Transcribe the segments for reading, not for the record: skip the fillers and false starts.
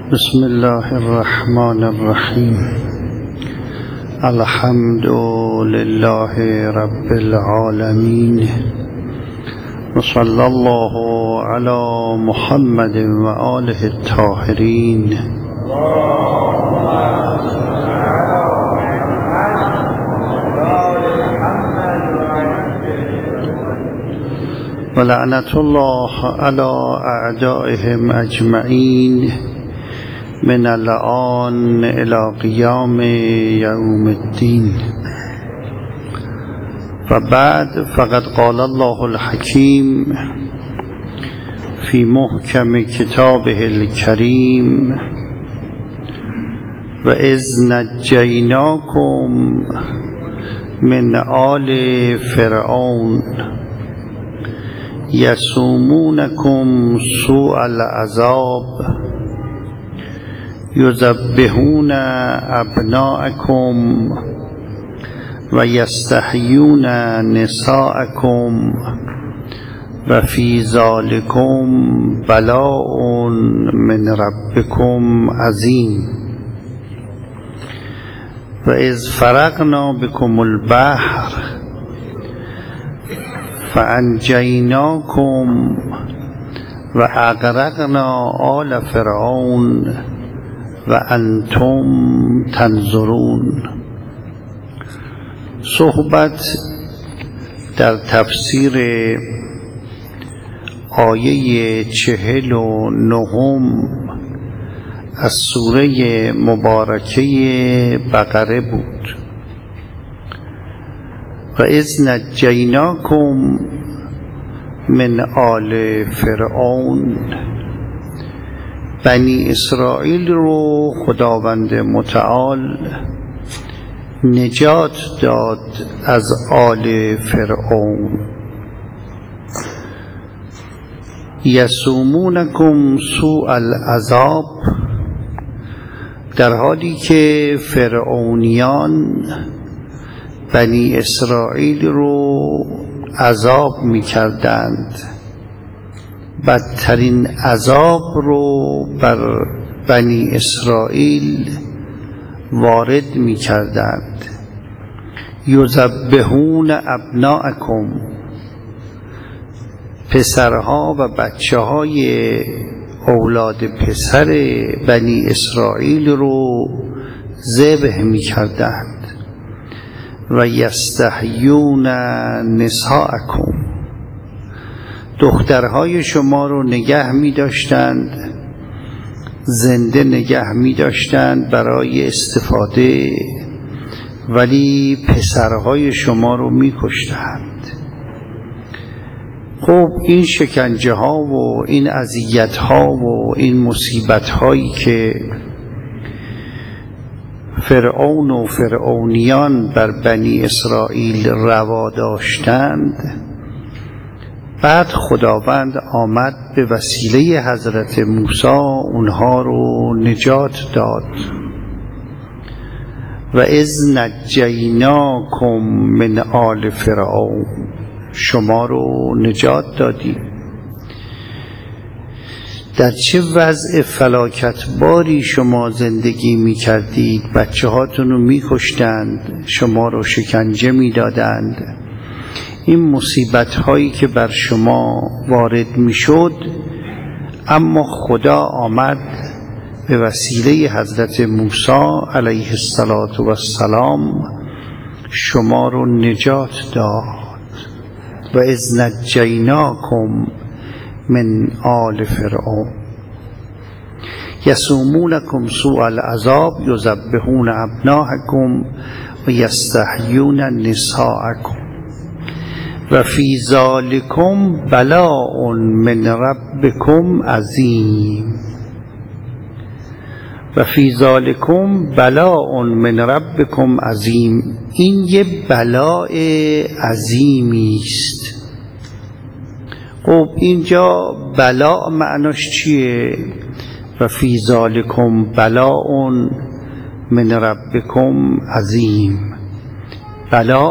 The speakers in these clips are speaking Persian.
بسم الله الرحمن الرحیم. الحمد لله رب العالمین و صلی الله علی محمد و آله الطاهرین. و لعنت الله علی اعدائهم اجمعین من الآن إلى قیام یوم الدین. و بعد فقد قال الله الحکیم فی محکم کتابه الکریم و اذ نجیناکم من آل فرعون یسومونکم سوء العذاب یذبحون ابناءکم و یستحیون نساءکم و فی ذالکم بلاء من ربکم عظیم. و اذ فرقنا بكم البحر فانجیناکم و اغرقنا آل فرعون و انتم تنظرون. صحبت در تفسیر آیه 49 از سوره مبارکه بقره بود. و اذ نجیناکم من آل فرعون، بنی اسرائیل رو خداوند متعال نجات داد از آل فرعون. یسومونکم سوء العذاب، در حالی که فرعونیان بنی اسرائیل رو عذاب می کردند، بدترین عذاب رو بر بنی اسرائیل وارد می کردند. یذبحون ابناءکم، پسرها و بچه های اولاد پسر بنی اسرائیل رو ذبح می کردند. و یستحیون نساءکم، دخترهای شما رو نگه می داشتند، زنده نگه می داشتند برای استفاده، ولی پسرهای شما رو می کشتند. خب این شکنجه ها و این اذیت ها و این مصیبت هایی که فرعون و فرعونیان بر بنی اسرائیل روا داشتند، بعد خداوند آمد به وسیله حضرت موسی اونها رو نجات داد. و اذ نجیناکم من آل فرعون، شما رو نجات دادیم. در چه وضع فلاکت باری شما زندگی می کردید؟ بچه هاتون رو می کشتند، شما رو شکنجه می دادند. این مصیبت هایی که بر شما وارد می شد، اما خدا آمد به وسیله حضرت موسی علیه السلام شما رو نجات داد. و اذ نجیناکم من آل فرعون یسومونکم سوء العذاب یذبحون ابناءکم و یستحیون نساءکم و فی ذالکم بلاء من ربکم عظیم. و فی ذالکم بلاء من ربکم عظیم، این یه بلاء عظیمی است. خب اینجا بلاء معناش چیه؟ و فی ذالکم بلاء من ربکم عظیم. بلاء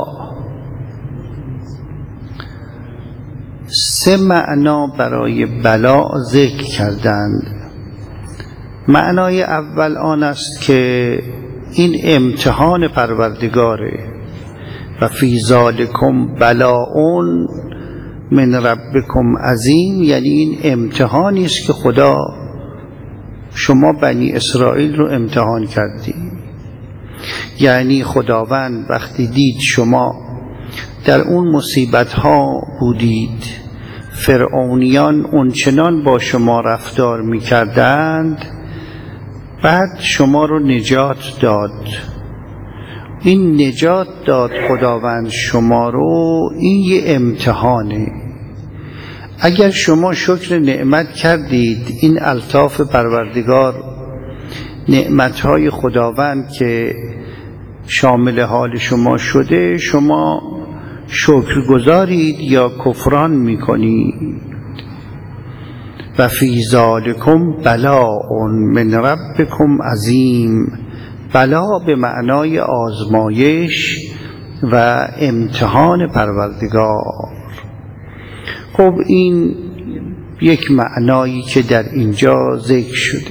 سه معنا برای بلا ذکر کردند. معنای اول آن است که این امتحان پروردگاره و فی ذالکم بلاء من ربکم عظیم، یعنی این امتحانی است که خدا شما بنی اسرائیل رو امتحان کردی. یعنی خداوند وقتی دید شما در اون مصیبت ها بودید، فرعونیان اونچنان با شما رفتار می کردند، بعد شما رو نجات داد. این نجات داد خداوند شما رو، این یه امتحانه. اگر شما شکر نعمت کردید، این الطاف پروردگار، نعمتهای خداوند که شامل حال شما شده، شما شکر گذارید یا کفران میکنید. و فی ذالکم بلاء من ربکم عظیم. بلا به معنای آزمایش و امتحان پروردگار. خب این یک معنایی که در اینجا ذکر شده.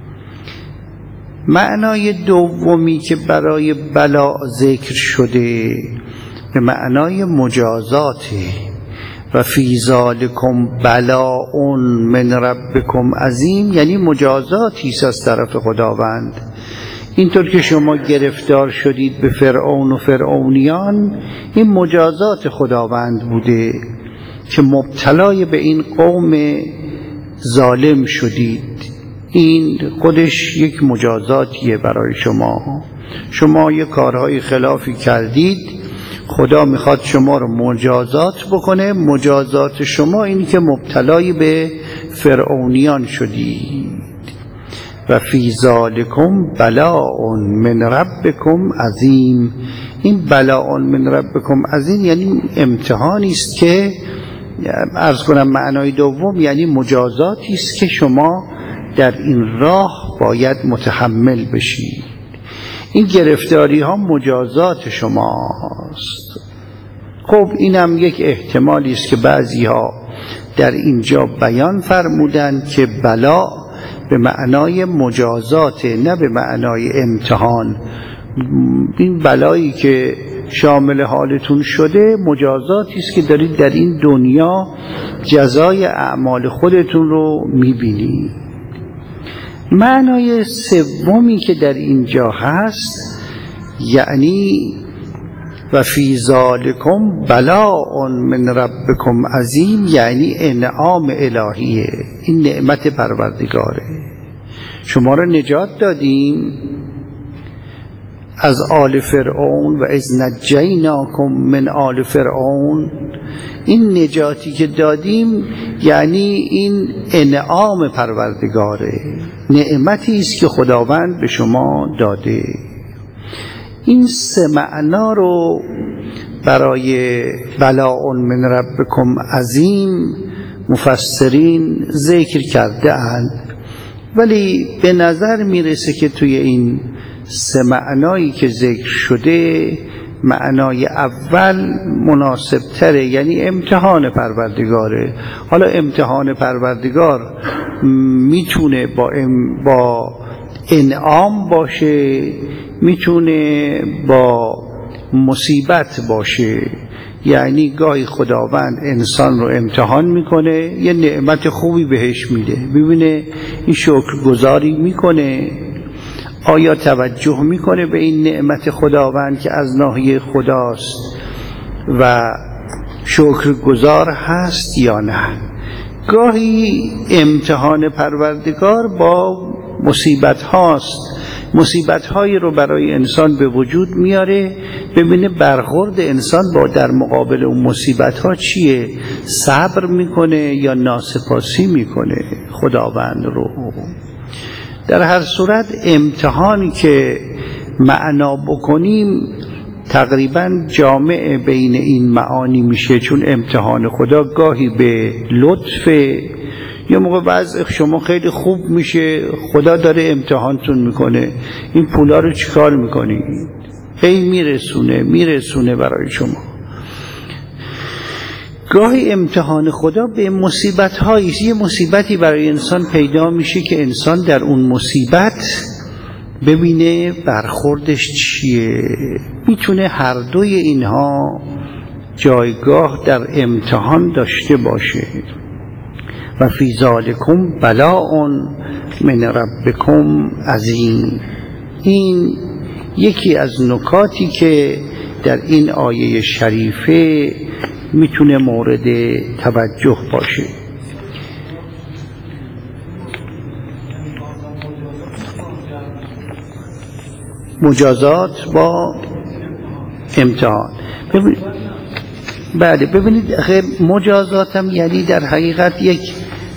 معنای دومی که برای بلا ذکر شده به معنای مجازاته. و فی ذالکم بلاء من ربکم عظیم، یعنی مجازاتی است از طرف خداوند. اینطور که شما گرفتار شدید به فرعون و فرعونیان، این مجازات خداوند بوده که مبتلای به این قوم ظالم شدید. این خودش یک مجازاتیه برای شما. شما یک کارهای خلافی کردید، خدا میخواد شما رو مجازات بکنه. مجازات شما اینی که مبتلای به فرعونیان شدید. و فی ذالکم بلاء من ربکم عظیم. این بلاء من ربکم عظیم یعنی امتحانی است که عرض کنم معنای دوم یعنی مجازاتی است که شما در این راه باید متحمل بشید. این گرفتاری ها مجازات شماست. خب اینم یک احتمالی است که بعضی ها در اینجا بیان فرمودند که بلا به معنای مجازات، نه به معنای امتحان. این بلایی که شامل حالتون شده مجازاتی است که دارید در این دنیا جزای اعمال خودتون رو میبینید. معنای سومی که در اینجا هست یعنی و فی ذالکم بلاء من ربکم عظیم، یعنی انعام الهیه. این نعمت پروردگاره. شما را نجات دادیم از آل فرعون و اذ نجیناکم من آل فرعون. این نجاتی که دادیم یعنی این انعام پروردگاره، نعمتی است که خداوند به شما داده. این سه معنا رو برای بلاء من ربکم عظیم مفسرین ذکر کرده اند، ولی به نظر میرسه که توی این سه معنایی که ذکر شده معنای اول مناسب تره، یعنی امتحان پروردگاره. حالا امتحان پروردگار میتونه با انعام باشه، میتونه با مصیبت باشه. یعنی گاهی خداوند انسان رو امتحان میکنه، یه نعمت خوبی بهش میده، ببینه این شکرگزاری میکنه، آیا توجه میکنه به این نعمت خداوند که از ناحیه خداست و شکرگزار هست یا نه. گاهی امتحان پروردگار با مصیبت هاست، مصیبت هایی رو برای انسان به وجود میاره، ببینه برخورد انسان با در مقابل اون مصیبت ها چیه، صبر میکنه یا ناسپاسی میکنه خداوند رو. در هر صورت امتحانی که معنا بکنیم تقریبا جامع بین این معانی میشه، چون امتحان خدا گاهی به لطف، یه موقع بعض شما خیلی خوب میشه، خدا داره امتحانتون میکنه، این پولا رو چیکار میکنی؟ هی میرسونه برای شما. گاهی امتحان خدا به مصیبت هایی، یه مصیبتی برای انسان پیدا میشه که انسان در اون مصیبت ببینه برخوردش چیه. میتونه هر دوی اینها جایگاه در امتحان داشته باشه. و فی ذالکم بلاء من ربکم عظیم. این یکی از نکاتی که در این آیه شریفه میتونه مورد توجه باشه. مجازات با امتحان. بله ببینید مجازات هم یعنی در حقیقت یک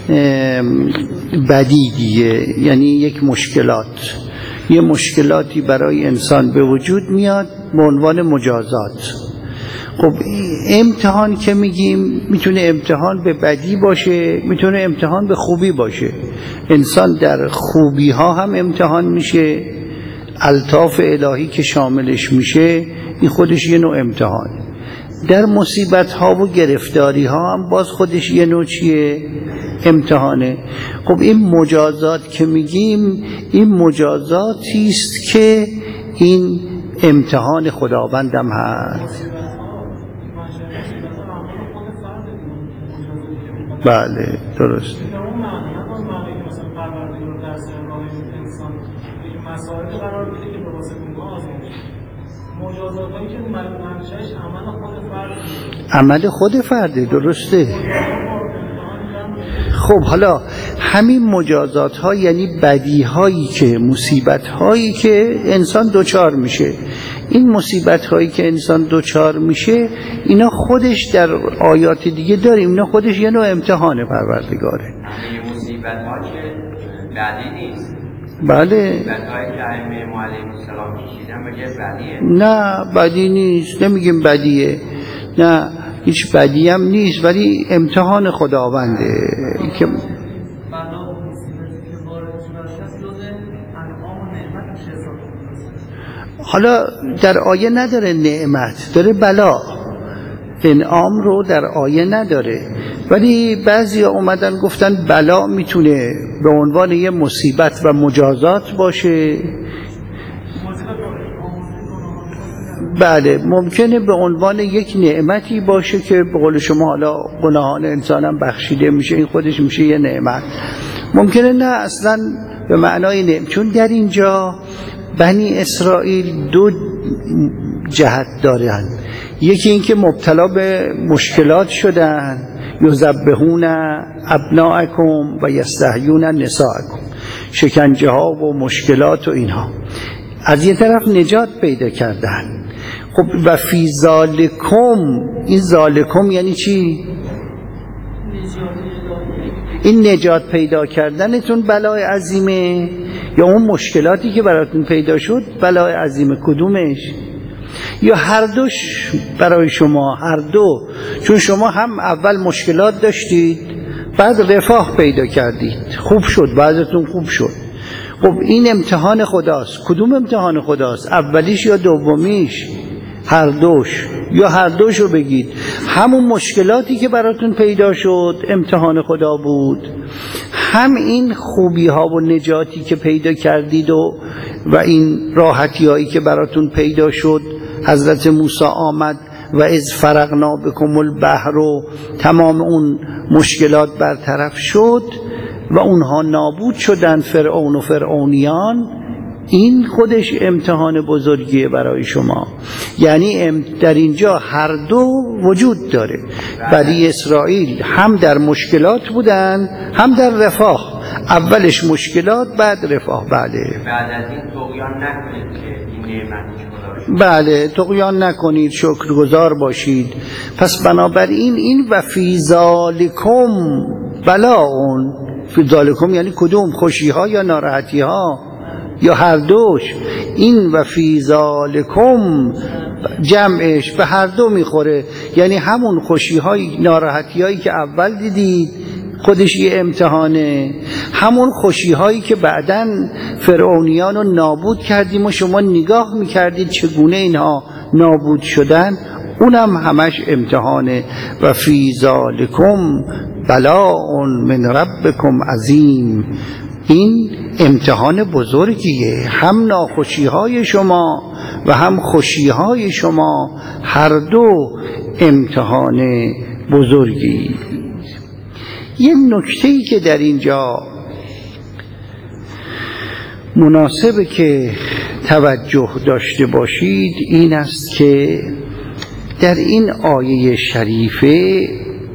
بدیدیه، یعنی یک مشکلات، یه مشکلاتی برای انسان به وجود میاد به عنوان مجازات. خب امتحان که میگیم میتونه امتحان به بدی باشه، میتونه امتحان به خوبی باشه. انسان در خوبی ها هم امتحان میشه، الطاف الهی که شاملش میشه این خودش یه نوع امتحان. در مصیبت ها و گرفتاری ها هم باز خودش یه نوع چیه؟ امتحانه. خب این مجازات که میگیم این مجازاتی است که این امتحان خداوندم هست. بله درسته. عمل خود فرده، درسته. خب حالا همین مجازات ها یعنی بدی هایی که، مصیبت هایی که انسان دوچار میشه. این مصیبت هایی که انسان دوچار میشه اینا خودش در آیات دیگه داریم، اینا خودش یه نوع امتحان پروردگاره. همه مصیبت ها که بدی نیست. بله. مصیبت هایی که ائمه علیهم السلام کشیدن بگه بدیه. نه بدی نیست، نمیگیم بدیه، نه هیچ بدی هم نیست، ولی امتحان خداونده که حالا در آیه نداره نعمت، داره بلا. انعام رو در آیه نداره، ولی بعضی اومدن گفتن بلا میتونه به عنوان یه مصیبت و مجازات باشه. بله ممکنه به عنوان یک نعمتی باشه که به قول شما حالا گناهان انسان هم بخشیده میشه، این خودش میشه یه نعمت. ممکنه نه اصلا به معنای نعمت، چون در اینجا بنی اسرائیل دو جهت دارن. یکی اینکه مبتلا به مشکلات شدن، یذبحون ابناءکم و یستحیون نساءکم، شکنجه ها و مشکلات و اینها. از یه طرف نجات پیدا کردن. خب و فی ذالکم، این ذالکم یعنی چی؟ این نجات پیدا کردنتون بلای عظیمه یا اون مشکلاتی که براتون پیدا شد بلای عظیمه؟ کدومش؟ یا هر دوش برای شما؟ هر دو، چون شما هم اول مشکلات داشتید بعد رفاه پیدا کردید، خوب شد، بعضتون خوب شد. خب این امتحان خداست. کدوم امتحان خداست؟ اولیش یا دومیش؟ هر دوش، یا هر دوش رو بگید. همون مشکلاتی که براتون پیدا شد امتحان خدا بود، هم این خوبی ها و نجاتی که پیدا کردید و این راحتی هایی که براتون پیدا شد. حضرت موسی آمد و از فرقنا بکم البحر و تمام اون مشکلات برطرف شد و اونها نابود شدن، فرعون و فرعونیان. این خودش امتحان بزرگیه برای شما. یعنی در اینجا هر دو وجود داره. بنی اسرائیل هم در مشکلات بودن هم در رفاه. اولش مشکلات بعد رفاه. بله بعد از این طغیان نکنید که این نعمتی بله طغیان نکنید، شکرگزار باشید. پس بنابراین این و فی ذالکم بلاء، فی ذالکم یعنی کدوم؟ خوشی ها یا ناراحتی ها یا هر دوش؟ این و فی ذالکم جمعش به هر دو میخوره، یعنی همون خوشی های ناراحتی هایی که اول دیدید خودش یه امتحانه، همون خوشی هایی که بعداً فرعونیان رو نابود کردیم و شما نگاه میکردید چگونه اینها نابود شدن، اونم همش امتحانه. و فی ذالکم بلاء من ربکم عظیم. این امتحان بزرگیه، هم ناخوشی های شما و هم خوشی های شما، هر دو امتحان بزرگی. یه نکته‌ای که در اینجا مناسبه که توجه داشته باشید این است که در این آیه شریفه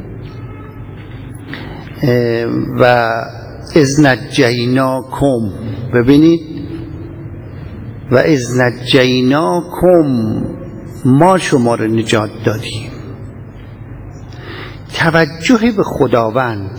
و اذ نجیناکم، ببینید و اذ نجیناکم، ما شما رو نجات دادیم. توجه به خداوند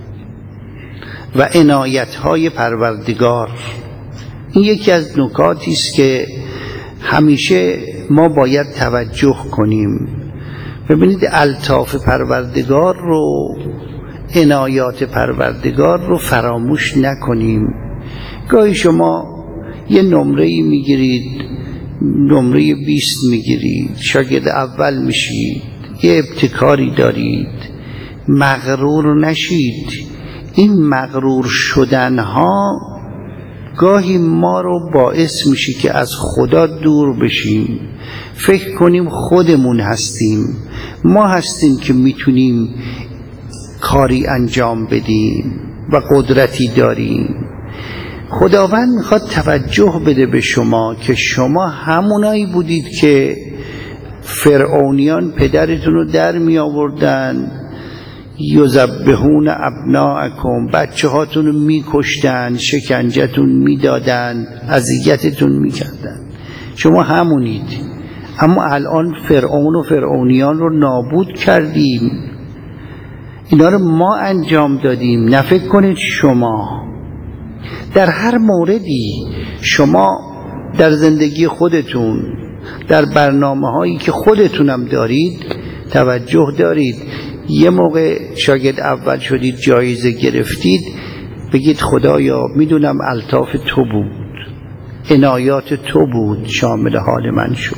و عنایت‌های پروردگار، این یکی از نکاتی است که همیشه ما باید توجه کنیم. ببینید الطاف پروردگار رو، عنایات پروردگار رو فراموش نکنیم. گاهی شما یه نمره‌ای میگیرید، نمره 20 میگیرید، شاگرد اول میشید، یه ابتکاری دارید، مغرور نشید. این مغرور شدنها گاهی ما رو باعث میشه که از خدا دور بشیم، فکر کنیم خودمون هستیم، ما هستیم که میتونیم کاری انجام بدیم و قدرتی داریم. خداوند میخواد توجه بده به شما که شما همونایی بودید که فرعونیان پدرتون رو در می آوردن، یذبحون ابناءکم، بچه هاتون رو می کشتن، شکنجتون می دادن، اذیتتون می کردن. شما همونید، اما الان فرعون و فرعونیان رو نابود کردیم. اینا رو ما انجام دادیم. نفکر کنید شما در هر موردی، شما در زندگی خودتون، در برنامه هایی که خودتونم دارید توجه دارید. یه موقع شاگرد اول شدید، جایزه گرفتید، بگید خدایا میدونم الطاف تو بود، عنایات تو بود، شامل حال من شد.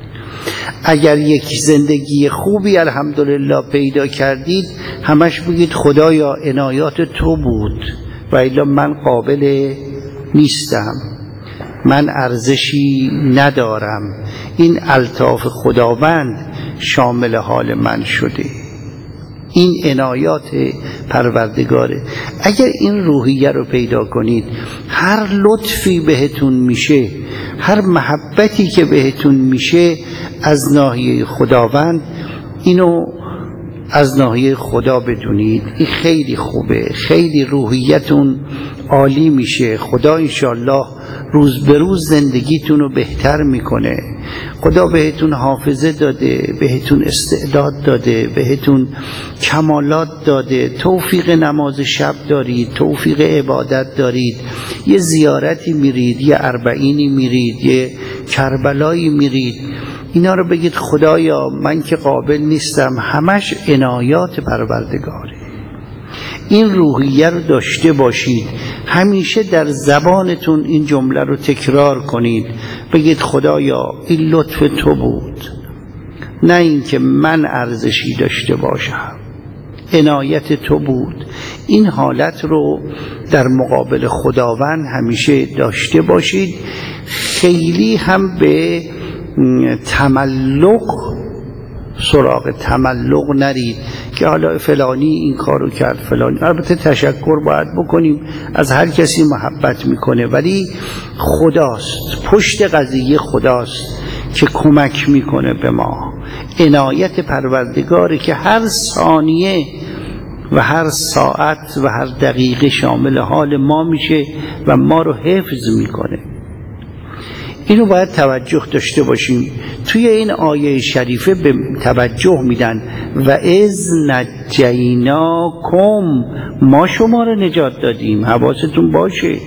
اگر یک زندگی خوبی الحمدلله پیدا کردید، همش بگید خدایا عنایات تو بود و الا من قابل نیستم، من ارزشی ندارم، این الطاف خداوند شامل حال من شده، این عنایات پروردگاره. اگر این روحیه رو پیدا کنید، هر لطفی بهتون میشه، هر محبتی که بهتون میشه از ناحیه خداوند، اینو از ناحیه خدا بدونید. این خیلی خوبه، خیلی روحیتون عالی میشه. خدا انشالله روز به روز زندگیتون رو بهتر میکنه. خدا بهتون حافظه داده، بهتون استعداد داده، بهتون کمالات داده، توفیق نماز شب دارید، توفیق عبادت دارید، یه زیارتی میرید، یه اربعینی میرید، یه کربلایی میرید. اینا رو بگید خدایا من که قابل نیستم، همش عنایات پروردگاره. این روحیه رو داشته باشید، همیشه در زبانتون این جمله رو تکرار کنید، بگید خدایا این لطف تو بود، نه اینکه من ارزشی داشته باشم، عنایت تو بود. این حالت رو در مقابل خداوند همیشه داشته باشید. خیلی هم به تملق، سراغ تملق نرید که حالا فلانی این کارو کرد، فلانی. البته تشکر باید بکنیم، از هر کسی محبت میکنه، ولی خداست، پشت قضیه خداست که کمک میکنه به ما. عنایت پروردگاره که هر ثانیه و هر ساعت و هر دقیقه شامل حال ما میشه و ما رو حفظ میکنه. اینو باید توجه داشته باشیم. توی این آیه شریفه به توجه میدن و اذ نجیناکم، ما شما رو نجات دادیم، حواستون باشه.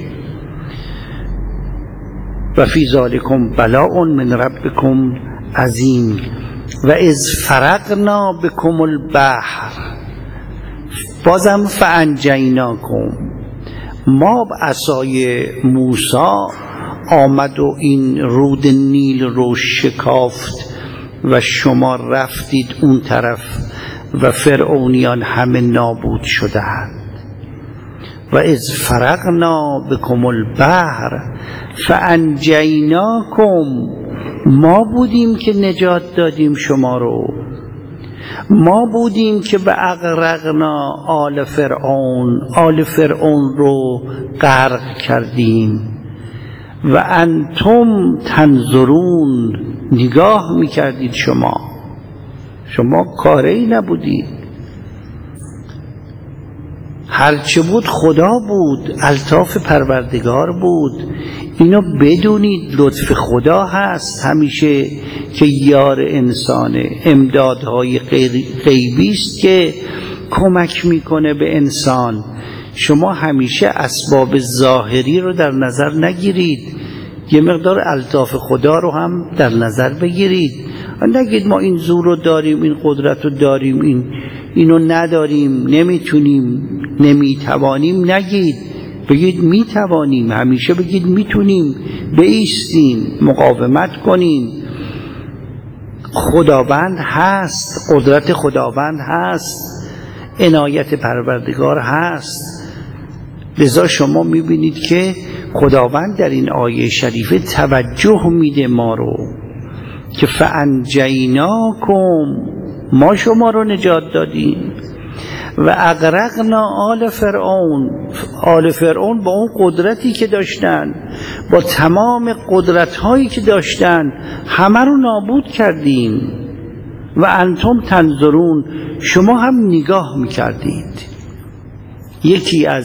و فی ذالکم بلاء من ربکم عظیم و اذ فرقنا بکم البحر، بازم فانجیناکم، ما عصای موسی آمد و این رود نیل رو شکافت و شما رفتید اون طرف و فرعونیان همه نابود شدند. و اذ فرقنا بکم البحر فانجیناکم، ما بودیم که نجات دادیم شما رو، ما بودیم که به اغرقنا آل فرعون رو غرق کردیم. و انتم تنظرون، نگاه میکردید شما کاری نبودید، هرچه بود خدا بود، الطاف پروردگار بود. اینو بدونید، لطف خدا هست همیشه که یار انسانه، امدادهای غیبی است که کمک میکنه به انسان. شما همیشه اسباب ظاهری رو در نظر نگیرید، یه مقدار الطاف خدا رو هم در نظر بگیرید. نگید ما این زور رو داریم، این قدرت رو داریم، اینو نداریم، نمیتونیم، نمیتوانیم. نگید، بگید میتوانیم. همیشه بگید میتونیم، بایستیم، مقاومت کنیم. خداوند هست، قدرت خداوند هست، عنایت پروردگار هست. لذا شما میبینید که خداوند در این آیه شریفه توجه میده ما رو که فانجیناکم، ما شما رو نجات دادیم. و اغرقنا آل فرعون با اون قدرتی که داشتن، با تمام قدرت‌هایی که داشتن، همه رو نابود کردیم. و انتم تنظرون، شما هم نگاه میکردید. یکی از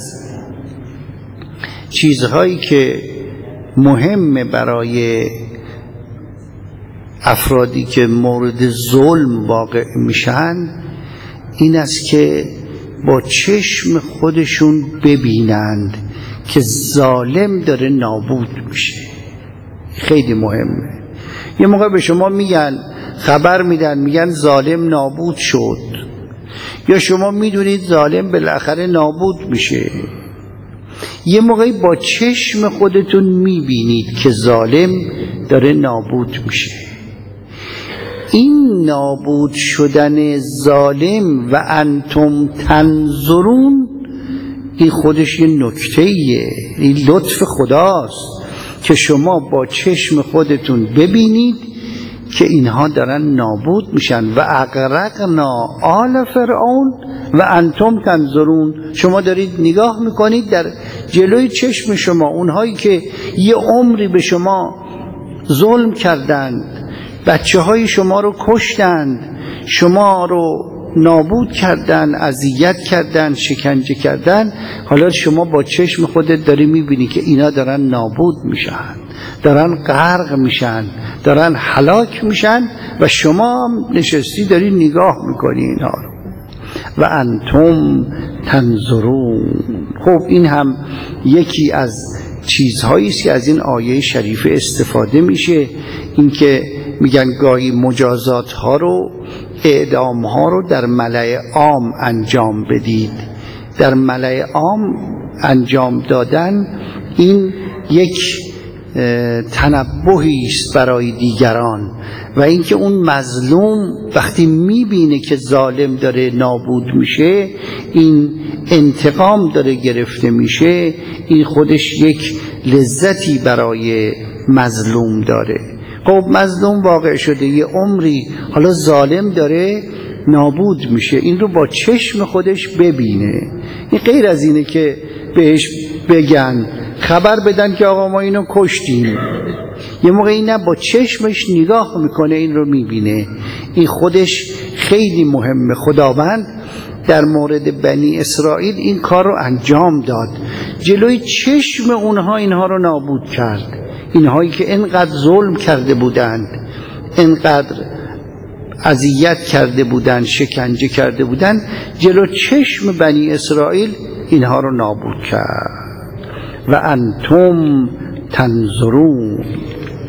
چیزهایی که مهمه برای افرادی که مورد ظلم واقع میشن این است که با چشم خودشون ببینند که ظالم داره نابود میشه. خیلی مهمه. یه موقع به شما میگن، خبر میگن ظالم نابود شد، یا شما میدونید ظالم بالاخره نابود میشه. یه موقعی با چشم خودتون میبینید که ظالم داره نابود میشه. این نابود شدن ظالم و انتم تنظرون، این خودش یه نکته‌ایه، این لطف خداست که شما با چشم خودتون ببینید که اینها دارن نابود میشن. و اغرقنا آل فرعون و انتم تنظرون، شما دارید نگاه میکنید در جلوی چشم شما، اونهایی که یه عمری به شما ظلم کردند، بچه های شما رو کشتند، شما رو نابود کردن، اذیت کردن، شکنجه کردن. حالا شما با چشم خودت داری میبینی که اینا دارن نابود میشن، دارن غرق میشن، دارن هلاک میشن و شما نشستی داری نگاه میکنی اینا رو. و انتم تنظرون. خب این هم یکی از چیزهایی است که از این آیه شریفه استفاده میشه، این که میگن گاهی مجازات ها رو، اعدام ها رو در ملأ عام انجام بدید. در ملأ عام انجام دادن این یک تنبهی است برای دیگران، و اینکه اون مظلوم وقتی میبینه که ظالم داره نابود میشه، این انتقام داره گرفته میشه، این خودش یک لذتی برای مظلوم داره. خب مظلوم واقع شده یه عمری، حالا ظالم داره نابود میشه، این رو با چشم خودش ببینه. این غیر از اینه که بهش بگن، خبر بدن که آقا ما اینو کشتیم. یه موقعی نه، با چشمش نگاه میکنه، این رو میبینه. این خودش خیلی مهمه. خداوند در مورد بنی اسرائیل این کار رو انجام داد، جلوی چشم اونها اینها رو نابود کرد. اینهایی که انقدر ظلم کرده بودند، انقدر اذیت کرده بودند، شکنجه کرده بودند، جلو چشم بنی اسرائیل اینها رو نابود کرد. و انتم تنظرون.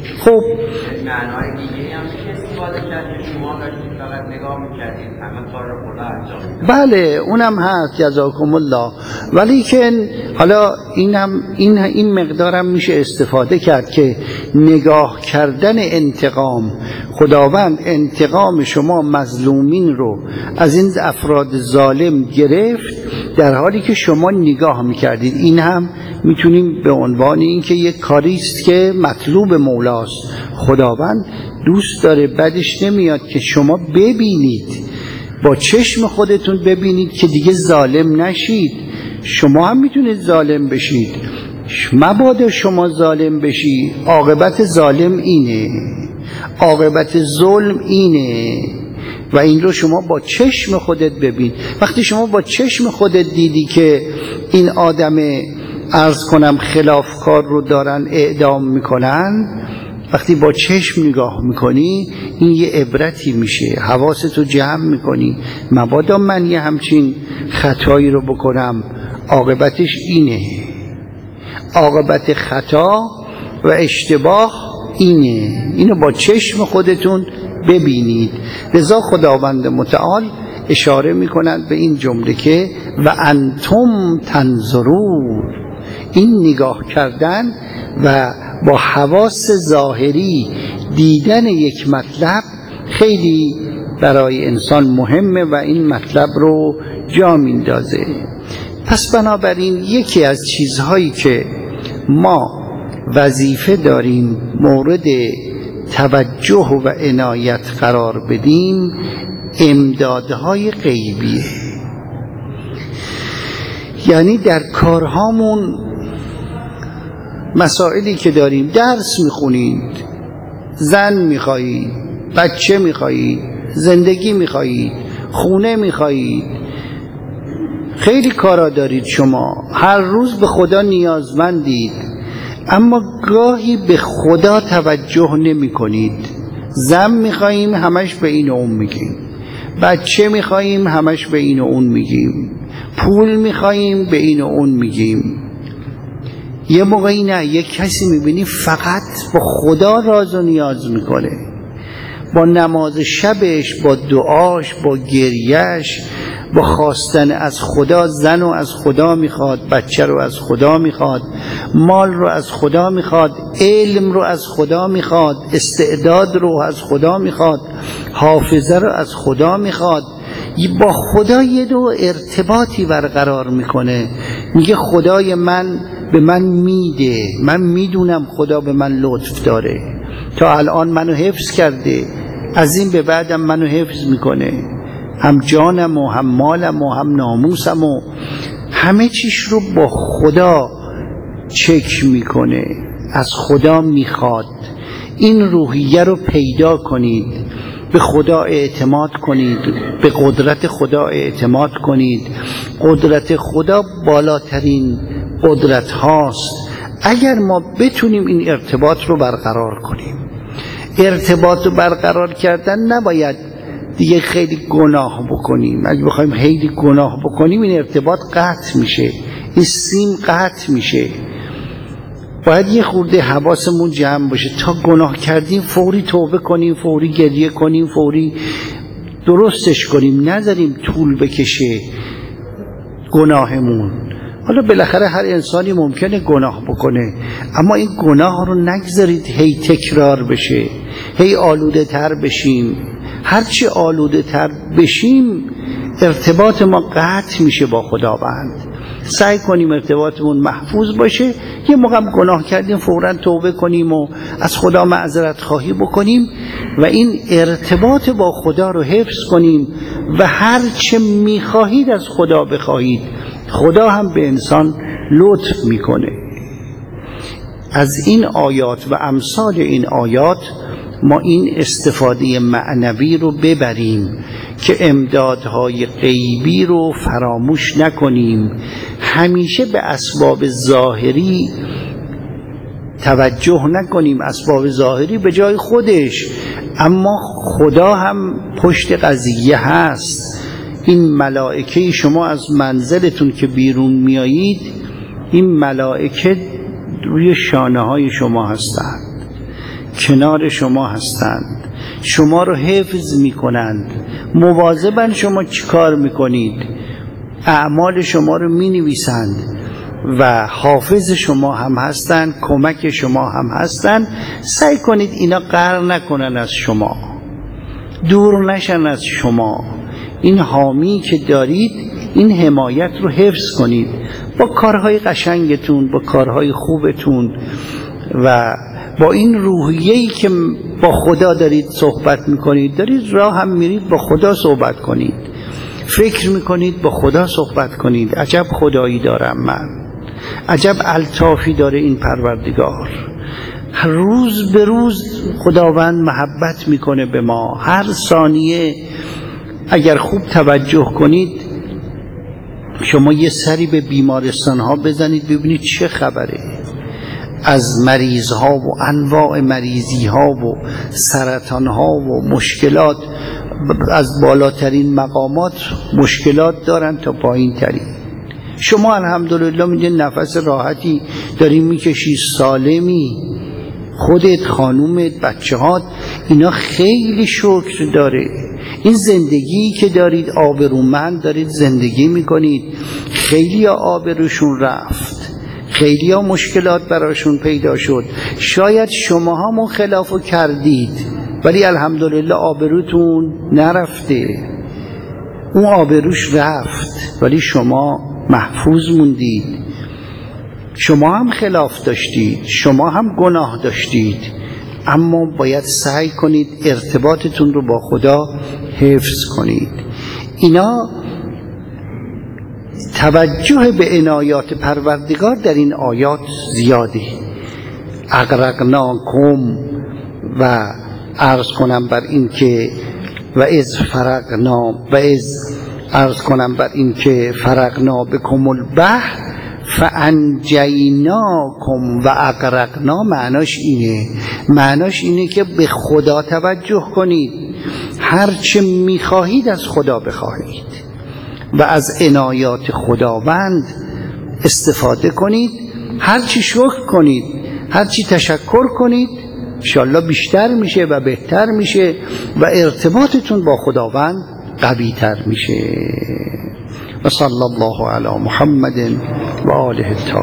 خب معنای دیگه هم میشه استفاده کرد که شما داشتید فقط نگاه میکردید همه کار رو خدا انجام میداد. بله اونم هست، جزاکم الله. ولی که حالا این مقدارم میشه استفاده کرد که نگاه کردن انتقام، خداوند انتقام شما مظلومین رو از این افراد ظالم گرفت در حالی که شما نگاه میکردید. این هم میتونیم به عنوان این که یک کاریست که مطلوب مولاست. خداوند دوست داره، بدش نمیاد که شما ببینید، با چشم خودتون ببینید که دیگه ظالم نشید. شما هم میتونید ظالم بشید، مبادا شما ظالم بشی. عاقبت ظالم اینه، عاقبت ظلم اینه و این رو شما با چشم خودت ببین. وقتی شما با چشم خودت دیدی که این آدم عرض کنم خلافکار رو دارن اعدام میکنن، وقتی با چشم نگاه میکنی این یه عبرتی میشه، حواستو جمع میکنی مبادا من یه همچین خطایی رو بکنم. عاقبتش اینه، عاقبت خطا و اشتباه اینه. اینو با چشم خودتون ببینید. لذا خداوند متعال اشاره میکنند به این جمله که و انتم تنظرون. این نگاه کردن و با حواس ظاهری دیدن یک مطلب خیلی برای انسان مهمه و این مطلب رو جا میندازه. پس بنابراین یکی از چیزهایی که ما وظیفه داریم مورد توجه و عنایت قرار بدیم امدادهای غیبیه. یعنی در کارهامون مسائلی که داریم، درس میخونید، زن میخواهید، بچه میخواهید، زندگی میخواهید، خونه میخواهید، خیلی کارا دارید. شما هر روز به خدا نیازمندید اما گاهی به خدا توجه نمی کنید. زن میخواییم همش به این و اون میگیم، بچه میخواییم همش به این و اون میگیم، پول میخواییم به این و اون میگیم. یه موقعی نه، یک کسی میبینی فقط با خدا راز و نیاز میکنه، با نماز شبش، با دعاش، با گریش، با خواستن از خدا. زن رو از خدا میخواد، بچه رو از خدا میخواد، مال رو از خدا میخواد، علم رو از خدا میخواد، استعداد رو از خدا میخواد، حافظه رو از خدا میخواد. با خدا یه دو ارتباطی برقرار میکنه، میگه خدای من به من میده، من میدونم خدا به من لطف داره، تا الان منو حفظ کرده، از این به بعدم منو حفظ میکنه، هم جانم و هم مالم و هم ناموسم و همه چیش رو با خدا چک میکنه، از خدا میخواد. این روحیه رو پیدا کنید، به خدا اعتماد کنید، به قدرت خدا اعتماد کنید. قدرت خدا بالاترین قدرت هاست. اگر ما بتونیم این ارتباط رو برقرار کنیم، ارتباط رو برقرار کردن نباید دیگه خیلی گناه بکنیم. اگه بخوایم خیلی گناه بکنیم این ارتباط قطع میشه، این سیم قطع میشه. باید یه خورده حواسمون جمع باشه، تا گناه کردیم فوری توبه کنیم، فوری گریه کنیم، فوری درستش کنیم، نذاریم طول بکشه گناهمون. حالا بالاخره هر انسانی ممکنه گناه بکنه، اما این گناه رو نگذارید هی تکرار بشه، هی آلوده تر بشیم. هرچی آلوده تر بشیم ارتباط ما قطع میشه با خداوند. سعی کنیم ارتباطمون محفوظ باشه. یه موقع گناه کردیم فوراً توبه کنیم و از خدا معذرت خواهی بکنیم و این ارتباط با خدا رو حفظ کنیم و هر چه میخواهید از خدا بخواهید، خدا هم به انسان لطف میکنه. از این آیات و امثال این آیات ما این استفاده معنوی رو ببریم که امدادهای غیبی رو فراموش نکنیم. همیشه به اسباب ظاهری توجه نکنیم، اسباب ظاهری به جای خودش، اما خدا هم پشت قضیه هست. این ملائکه شما از منزلتون که بیرون میایید، این ملائکه روی شانه های شما هستند. کنار شما هستند، شما رو حفظ میکنند، مواظبن شما چی کار میکنید، اعمال شما رو مینویسند و حافظ شما هم هستند، کمک شما هم هستند. سعی کنید اینا قهر نکنن از شما، دور نشن از شما. این حامی که دارید این حمایت رو حفظ کنید با کارهای قشنگتون، با کارهای خوبتون و با این روحیه‌ای که با خدا دارید صحبت میکنید. دارید راه هم میرید با خدا صحبت کنید، فکر میکنید با خدا صحبت کنید. عجب خدایی دارم من، عجب الطافی داره این پروردگار. هر روز به روز خداوند محبت میکنه به ما. هر ثانیه اگر خوب توجه کنید، شما یه سری به بیمارستان ها بزنید ببینید چه خبره، از مریض ها و انواع مریضی ها و سرطان ها و مشکلات، از بالاترین مقامات مشکلات دارن تا پایین ترین. شما الحمدلله میگه نفس راحتی داری میکشی، سالمی، خودت، خانومت، بچه‌هات، اینا خیلی شکر داره. این زندگی که دارید آبرومند دارید زندگی میکنید. خیلی آبروشون رفت، خیلی ها مشکلات براشون پیدا شد. شاید شما هم خلافو کردید ولی الحمدلله آبروتون نرفته، اون آبروش رفت ولی شما محفوظ موندید. شما هم خلاف داشتید، شما هم گناه داشتید، اما باید سعی کنید ارتباطتون رو با خدا حفظ کنید. اینا توجه به عنایات پروردگار در این آیات زیاده. اغرقناکم و عرض کنم بر این که و از فرقنا و از عرض کنم بر این که فرقنا بکم البحر فانجیناکم و اغرقنا. معناش اینه که به خدا توجه کنید، هرچه میخواهید از خدا بخواهید و از عنایات خداوند استفاده کنید. هرچی شکر کنید، هرچی تشکر کنید، انشاءالله بیشتر میشه و بهتر میشه و ارتباطتون با خداوند قوی تر میشه. و صلی الله علی محمد و آله الطاهرین.